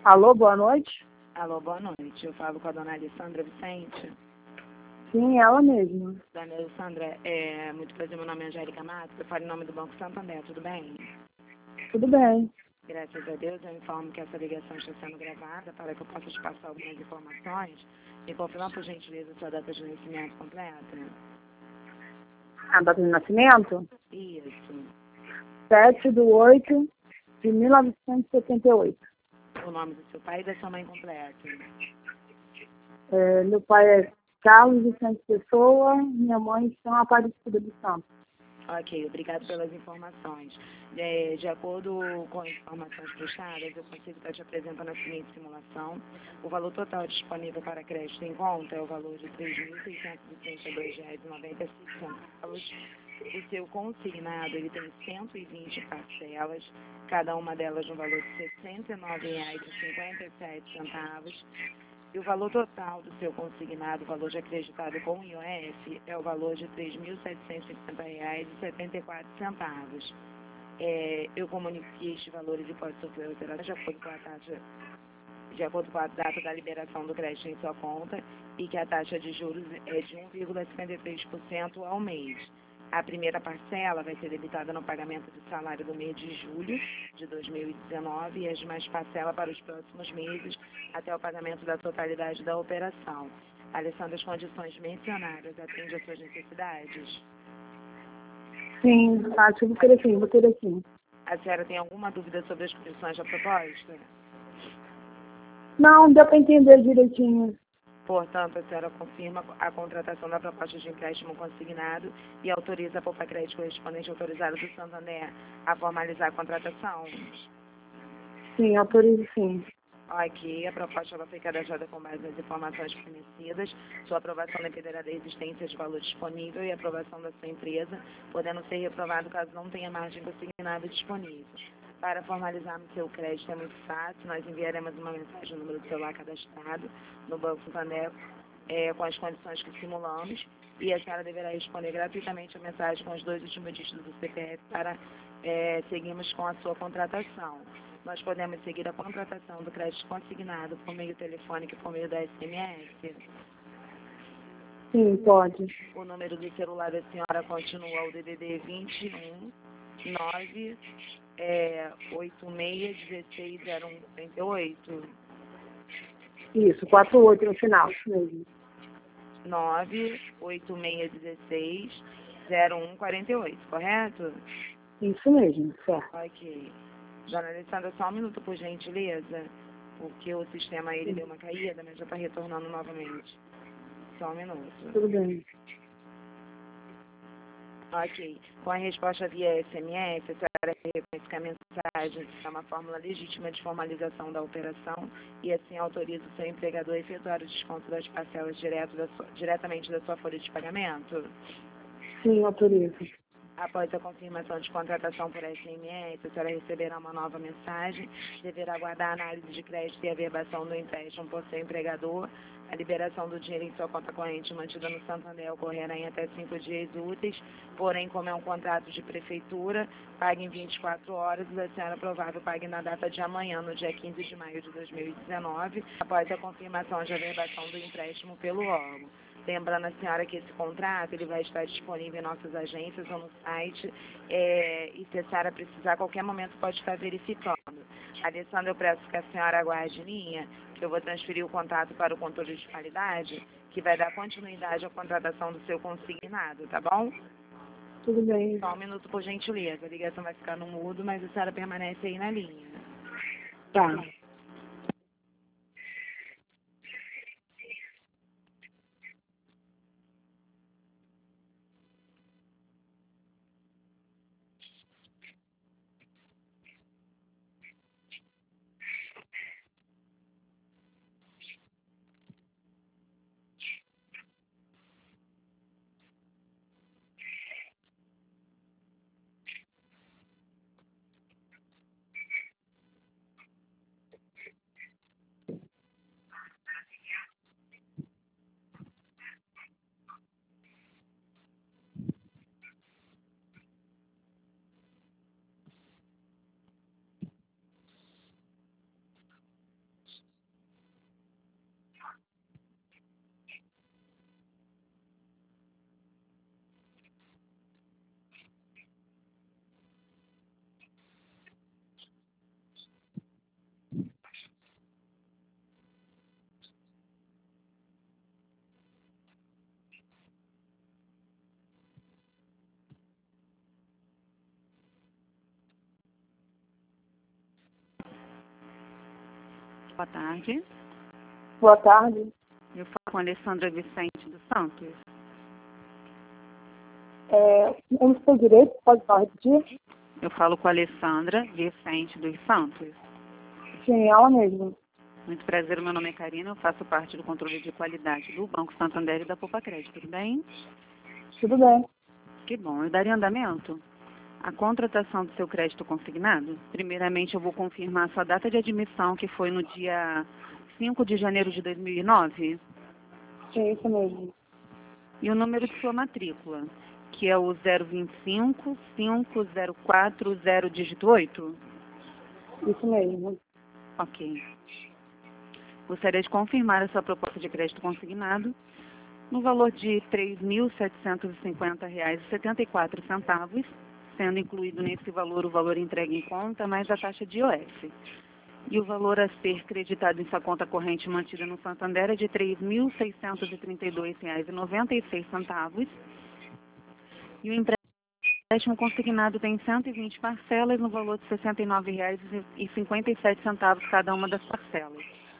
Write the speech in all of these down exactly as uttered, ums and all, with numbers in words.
Alô, boa noite? Alô, boa noite. Eu falo com a dona Alessandra Vicente. Sim, ela mesma. Dona Alessandra, é muito prazer, meu nome é Angélica Matos, eu falo em nome do Banco Santander, tudo bem? Tudo bem. Graças a Deus, eu informo que essa ligação está sendo gravada para que eu possa te passar algumas informações. Me confirma, por gentileza, sua data de nascimento completa? A data de nascimento? Isso. sete de oito de mil novecentos e setenta e oito. O nome do seu pai e da sua mãe completo? É, meu pai é Carlos Vicente Pessoa, minha mãe é São Aparecida de Santos. Ok, obrigado pelas informações. É, de acordo com as informações prestadas, eu consigo estar te apresentando a seguinte simulação. O valor total disponível para crédito em conta é o valor de três mil seiscentos e trinta e dois reais e noventa e cinco centavos. O seu consignado ele tem cento e vinte parcelas, cada uma delas no valor de sessenta e nove reais e cinquenta e sete centavos. E o valor total do seu consignado, o valor de acreditado com o I O F, é o valor de três mil setecentos e cinquenta reais e setenta e quatro centavos. É, eu comunico que este valor ele pode sofrer alteração de acordo com a taxa, de acordo com a data da liberação do crédito em sua conta e que a taxa de juros é de um vírgula cinquenta e três por cento ao mês. A primeira parcela vai ser debitada no pagamento do salário do mês de julho de dois mil e dezenove e as demais parcelas para os próximos meses até o pagamento da totalidade da operação. Alessandra, as condições mencionadas atendem às suas necessidades? Sim, acho que vou querer sim, vou querer sim. A senhora tem alguma dúvida sobre as condições da proposta? Não, deu para entender direitinho. Portanto, a senhora confirma a contratação da proposta de empréstimo consignado e autoriza a Poupa Crédito correspondente autorizado do Santander a formalizar a contratação? Sim, autorizo sim. Ok, a proposta ela foi cadastrada com base nas informações fornecidas. Sua aprovação dependerá da existência de valor disponível e aprovação da sua empresa, podendo ser reprovado caso não tenha margem consignada disponível. Para formalizarmos seu crédito é muito fácil, nós enviaremos uma mensagem no número do celular cadastrado no Banco Santander é, com as condições que simulamos e a senhora deverá responder gratuitamente a mensagem com os dois últimos dígitos do C P F para é, seguirmos com a sua contratação. Nós podemos seguir a contratação do crédito consignado por meio telefônico e por meio da S M S. Sim, pode. O número do celular da senhora continua o D D D vinte e um nove é, oito seis um seis zero um quatro oito. Isso, quatro oito no final, isso mesmo. nove oito seis um seis zero um quatro oito, correto? Isso mesmo, certo. Ok. Dona Alessandra, só um minuto, por gentileza, porque o sistema ele deu uma caída, mas já está retornando novamente. Só um minuto. Tudo bem. Ok. Com a resposta via S M S, a senhora reconhece que a mensagem é uma fórmula legítima de formalização da operação e assim autoriza o seu empregador a efetuar o desconto das parcelas direto da sua, diretamente da sua folha de pagamento? Sim, autorizo. Após a confirmação de contratação por S M S, a senhora receberá uma nova mensagem, deverá aguardar a análise de crédito e averbação do empréstimo por seu empregador. A liberação do dinheiro em sua conta corrente mantida no Santander ocorrerá em até cinco dias úteis, porém, como é um contrato de prefeitura, pague em vinte e quatro horas e a senhora provável pague na data de amanhã, no dia quinze de maio de dois mil e dezenove, após a confirmação de averbação do empréstimo pelo órgão. Lembrando a senhora que esse contrato ele vai estar disponível em nossas agências ou no site é, e se a senhora precisar, a qualquer momento pode estar verificando. Alessandra, eu peço que a senhora aguarde linha, que eu vou transferir o contato para o controle de qualidade, que vai dar continuidade à contratação do seu consignado, tá bom? Tudo bem. Só um minuto, por gentileza. A ligação vai ficar no mudo, mas a senhora permanece aí na linha. Tá. Boa tarde. Boa tarde. Eu falo com a Alessandra Vicente dos Santos. É, eu não sei direito, pode só repetir? Eu falo com a Alessandra Vicente dos Santos. Sim, ela mesma. Muito prazer, meu nome é Karina, eu faço parte do controle de qualidade do Banco Santander e da Poupa Crédito, tudo bem? Tudo bem. Que bom, eu daria andamento à contratação do seu crédito consignado. Primeiramente, eu vou confirmar a sua data de admissão, que foi no dia cinco de janeiro de dois mil e nove, Sim, isso mesmo. e o número de sua matrícula, que é o zero vinte e cinco, cinco zero quatro, zero dígito oito. Isso mesmo. Ok. Gostaria de confirmar a sua proposta de crédito consignado no valor de três mil setecentos e cinquenta reais e setenta e quatro centavos, sendo incluído nesse valor o valor entregue em conta mais a taxa de I O F. E o valor a ser creditado em sua conta corrente mantida no Santander é de três mil seiscentos e trinta e dois reais e noventa e seis centavos. E o empréstimo consignado tem cento e vinte parcelas no valor de sessenta e nove reais e cinquenta e sete centavos cada uma das parcelas.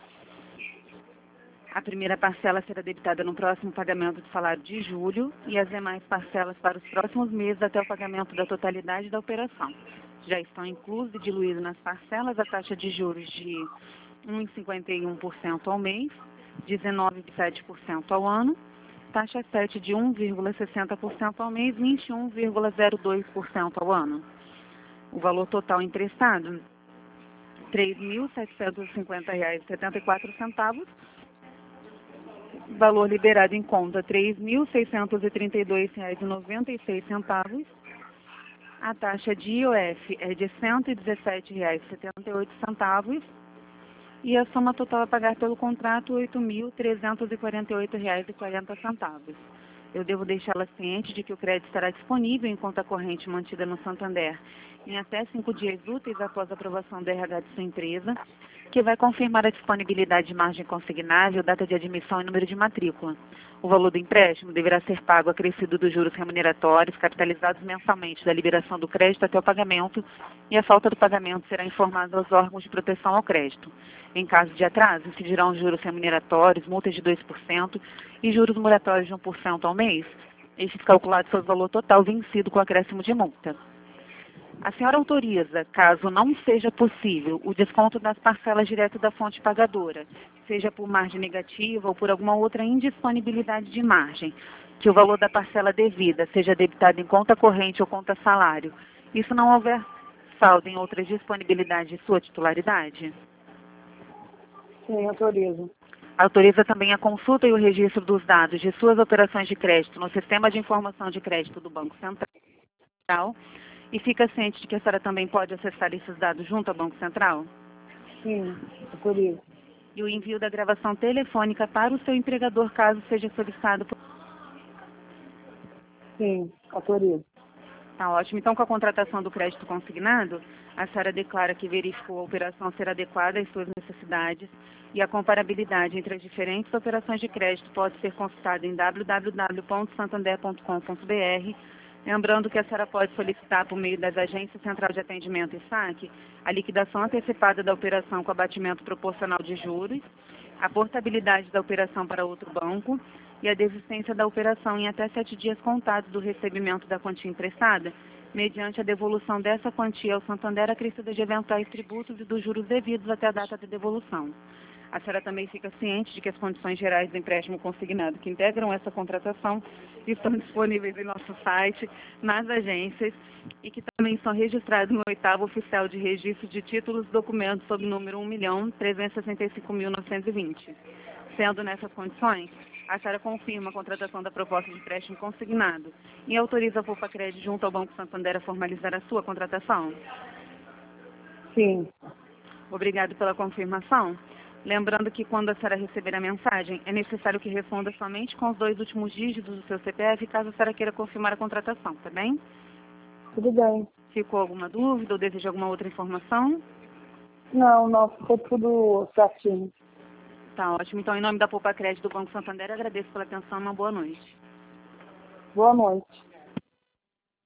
A primeira parcela será debitada no próximo pagamento do salário de julho e as demais parcelas para os próximos meses até o pagamento da totalidade da operação. Já estão inclusos e diluídos nas parcelas a taxa de juros de um vírgula cinquenta e um por cento ao mês, dezenove vírgula sete por cento ao ano, taxa sete de um vírgula sessenta por cento ao mês, vinte e um vírgula zero dois por cento ao ano. O valor total emprestado, três mil setecentos e cinquenta reais e setenta e quatro centavos. Valor liberado em conta, três mil seiscentos e trinta e dois reais e noventa e seis centavos. A taxa de I O F é de cento e dezessete reais e setenta e oito centavos. E a soma total a pagar pelo contrato, oito mil trezentos e quarenta e oito reais e quarenta centavos. Eu devo deixá-la ciente de que o crédito estará disponível em conta corrente mantida no Santander em até cinco dias úteis após a aprovação do R H de sua empresa, que vai confirmar a disponibilidade de margem consignável, data de admissão e número de matrícula. O valor do empréstimo deverá ser pago acrescido dos juros remuneratórios, capitalizados mensalmente da liberação do crédito até o pagamento, e a falta do pagamento será informada aos órgãos de proteção ao crédito. Em caso de atraso, incidirão juros remuneratórios, multas de dois por cento e juros moratórios de um por cento ao mês, estes calculados sobre o valor total vencido com acréscimo de multa. A senhora autoriza, caso não seja possível, o desconto das parcelas direto da fonte pagadora, seja por margem negativa ou por alguma outra indisponibilidade de margem, que o valor da parcela devida seja debitado em conta corrente ou conta salário, isso não houver saldo em outras disponibilidades de sua titularidade? Sim, autorizo. Autoriza também a consulta e o registro dos dados de suas operações de crédito no Sistema de Informação de Crédito do Banco Central e fica ciente de que a senhora também pode acessar esses dados junto ao Banco Central? Sim, autorizo. E o envio da gravação telefônica para o seu empregador, caso seja solicitado por... Sim, autorizo. Tá ótimo. Então, com a contratação do crédito consignado, a senhora declara que verificou a operação ser adequada às suas necessidades e a comparabilidade entre as diferentes operações de crédito pode ser consultada em w w w ponto santander ponto com ponto b r. Lembrando que a senhora pode solicitar, por meio das agências Central de Atendimento e Saque, a liquidação antecipada da operação com abatimento proporcional de juros, a portabilidade da operação para outro banco e a desistência da operação em até sete dias contados do recebimento da quantia emprestada, mediante a devolução dessa quantia ao Santander acrescida de eventuais tributos e dos juros devidos até a data da devolução. A senhora também fica ciente de que as condições gerais do empréstimo consignado que integram essa contratação estão disponíveis em nosso site, nas agências, e que também são registrados no oitavo oficial de registro de títulos e documentos sob número um milhão trezentos e sessenta e cinco mil novecentos e vinte. Sendo nessas condições, a senhora confirma a contratação da proposta de empréstimo consignado e autoriza a Poupa Crédito junto ao Banco Santander a formalizar a sua contratação? Sim. Obrigado pela confirmação. Lembrando que quando a senhora receber a mensagem, é necessário que responda somente com os dois últimos dígitos do seu C P F, caso a senhora queira confirmar a contratação, tá bem? Tudo bem. Ficou alguma dúvida ou deseja alguma outra informação? Não, não, ficou tudo certinho. Tá ótimo. Então, em nome da Poupa Crédito do Banco Santander, agradeço pela atenção e uma boa noite. Boa noite.